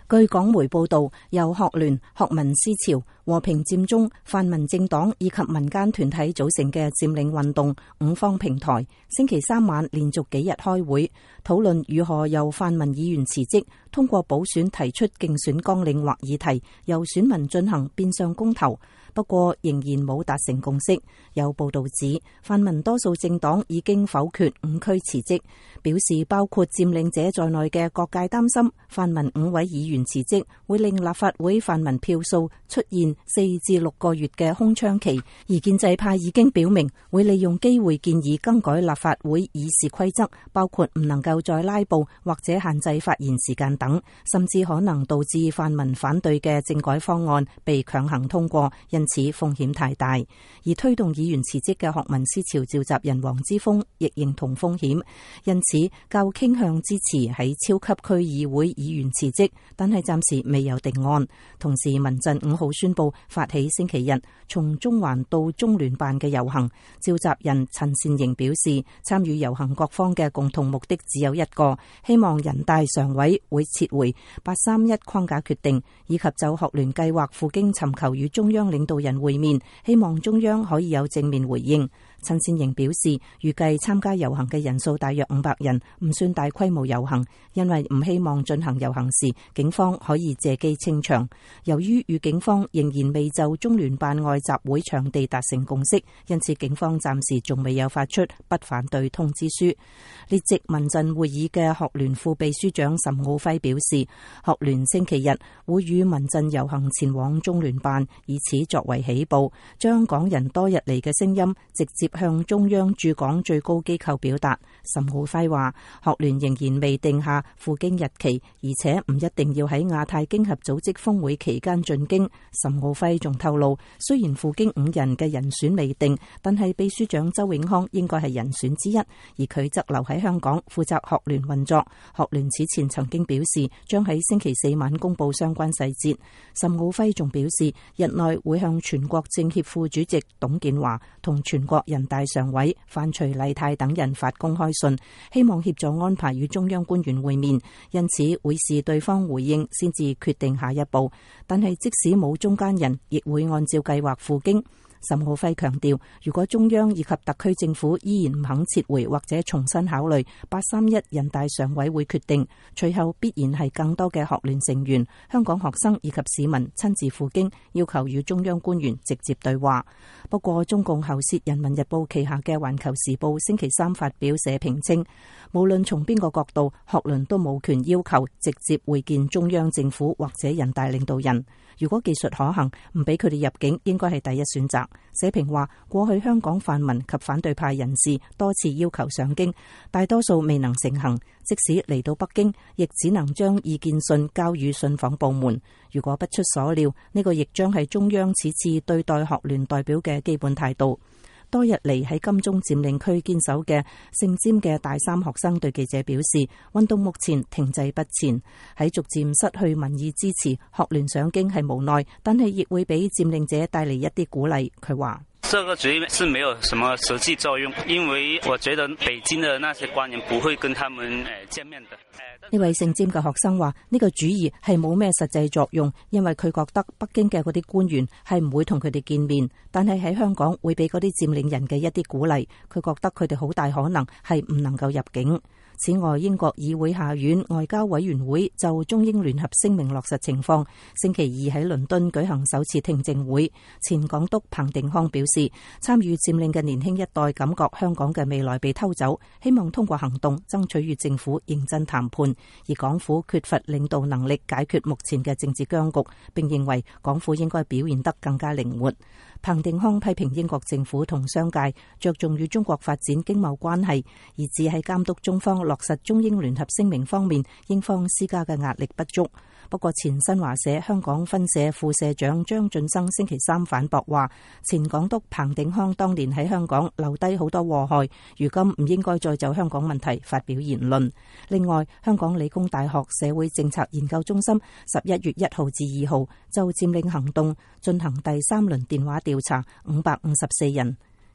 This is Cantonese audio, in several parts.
據港媒報道，由學聯、學民思潮、和平佔中、泛民政黨以及民間團體組成嘅佔領運動五方平台，星期三晚連續幾日開會，討論如何由泛民議員辭職，通過補選提出競選綱領或議題，由選民進行變相公投。不過仍然冇達成共識。有報道指，泛民多數政黨已經否決五區辭職，表示包括佔領者在內嘅各界擔心，泛民5位議員辭職會令立法會泛民票數出現4至6個月嘅空窗期。而建制派已經表明會利用機會建議更改立法會議事規則，包括唔能夠再拉布或者限制發言時間等，甚至可能導致泛民反對嘅政改方案被強行通過，因此風險太大。而推動議員辭職嘅學民思潮召集人黃之鋒亦認同風險，因此較傾向支持喺超級區議會議員辭職，但係暫時未有定案。同時民陣5號宣布發起星期日從中環到中聯辦嘅遊行，召集人陳善瑩表示，參與遊行各方嘅共同目的只有一個，希望人大常委會撤回831框架決定，以及就學聯計劃赴京尋求與中央領導人會面，希望中央可以有正面回應。陳善瑩表示，預計參加遊行嘅人數大約500人，唔算大規模遊行，因為唔希望進行遊行時警方可以借機清場。由於與警方仍然未就中聯辦外集會場地達成共識，因此警方暫時仲未有發出不反對通知書。列席民陣會議嘅學聯副秘書長岑敖暉表示，學聯星期日會與民陣遊行前往中聯辦，以此作為起步，將港人多日嚟嘅聲音直接向中央駐港最高機構表達。岑敖暉話，學聯仍然未定下赴京日期，而且唔一定要喺亞太經合組織峰會期間進京。岑敖暉仲透露，雖然赴京5人嘅人選未定，但係秘書長周永康應該係人選之一，而佢則留喺香港負責學聯運作。學聯此前曾經表示，將喺星期4晚公布相關細節。岑敖暉仲表示，日內會向全國政協副主席董建華同全國人大常委范徐麗泰等人發公開信，希望協助安排與中央官員會面，因此會視對方回應先至決定下一步。但係即使冇中間人，亦會按照計劃赴京。岑敖暉強調，如果中央以及特區政府依然唔肯撤回或者重新考慮831人大常委會決定，隨後必然係更多嘅學聯成員、香港學生以及市民親自赴京，要求與中央官員直接對話。不過，中共喉舌《人民日報》旗下嘅《環球時報》星期三發表社評稱，無論從邊個角度，學聯都冇權要求直接會見中央政府或者人大領導人。如果技術可行，唔俾佢哋入境，應該係第一選擇。社評話，過去香港泛民及反對派人士多次要求上京，大多數未能成行。即使嚟到北京，亦只能將意見信交予信訪部門。如果不出所料，呢個亦將係中央此次對待學聯代表嘅基本態度。多日嚟喺金鐘佔領區堅守嘅聖尖嘅大三學生對記者表示，運動目前停滯不前，喺逐漸失去民意支持，學聯上京係無奈，但係亦會俾佔領者帶嚟一啲鼓勵。佢話： 這個主意是沒有什麼實際作用，因為我覺得北京的那些官員不會跟他們見面的。 呢位聖尖嘅學生話：呢個主意係冇咩實際作用，因為佢覺得北京嘅嗰啲官員係唔會同佢哋見面，但係喺香港會俾嗰啲佔領人嘅一啲鼓勵。佢覺得佢哋好大可能係唔能夠入境。此外，英國議會下院外交委員會就中英聯合聲明落實情況，星期二喺倫敦舉行首次聽證會。前港督彭定康表示，參與佔領嘅年輕一代感覺香港嘅未來被偷走，希望通過行動爭取與政府認真談判，而港府缺乏領導能力解決目前嘅政治僵局，並認為港府應該表現得更加靈活。彭定康批評英國政府同商界着重與中國發展經貿關係，而只喺監督中方落實中英聯合聲明方面，英方施加嘅壓力不足。不過前新華社香港分社副社長張晉生星期三反駁話，前港督彭定康當年喺香港留低好多禍害，如今唔應該再就香港問題發表言論。另外，香港理工大學社會政策研究中心11月1號至2號就佔領行動進行第3輪電話調查554人。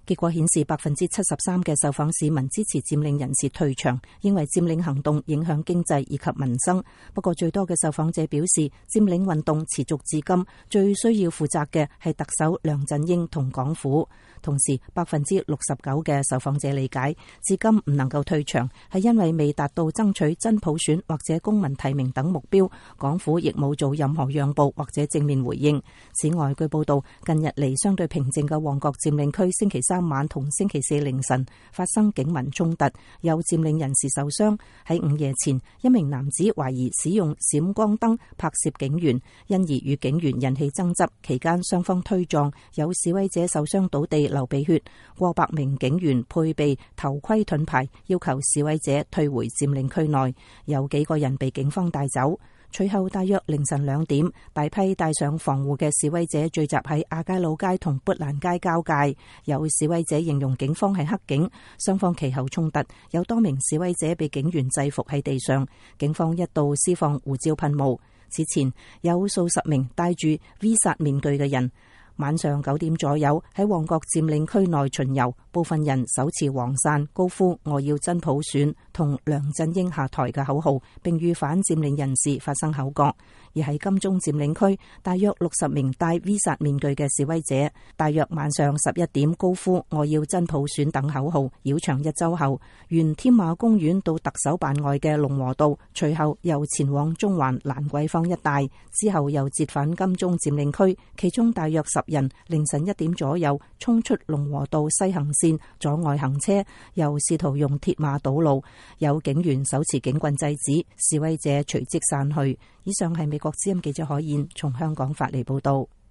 結果顯示73%嘅受訪市民支持佔領人士退場，認為佔領行動影響經濟以及民生。不過最多嘅受訪者表示，佔領運動持續至今，最需要負責嘅係特首梁振英同港府。同時69%嘅受訪者理解，至今唔能夠退場，係因為未達到爭取真普選或者公民提名等目標，港府亦冇做任何讓步或者正面回應。此外，據報道，近日嚟相對平靜嘅旺角佔領區星期3晚同星期4凌晨發生警民衝突，有佔領人士受傷。喺午夜前，一名男子懷疑使用閃光燈拍攝警員，因而與警員引起爭執，期間雙方推撞，有示威者受傷倒地流鼻血，過百名警員配備頭盔盾牌，要求示威者退回佔領區內，有幾個人被警方帶走。隨後大約凌晨2點，大批戴上防護嘅示威者聚集喺亞皆老街同砵蘭街交界，有示威者形容警方係黑警，雙方其後衝突，有多名示威者被警員制服喺地上，警方一度施放胡椒噴霧。此前有數十名戴住 V 煞面具嘅人，晚上9點左右喺旺角佔領區內巡遊，部分人手持黃傘，高呼我要真普選同梁振英下台嘅口號，並與反佔領人士發生口角。而喺金鐘佔領區，大約60名戴 V 煞面具嘅示威者，大約晚上11點高呼我要真普選等口號，繞場一周後，沿添馬公園到特首辦外嘅龍和道，隨後又前往中環蘭桂坊一帶，之後又折返金鐘佔領區，其中大約10人凌晨1點左右衝出龍和道西行線，阻礙行車，又試圖用鐵馬堵路，有警員手持警棍制止，示威者隨即散去。以上係美國之音記者海燕從香港發嚟報道。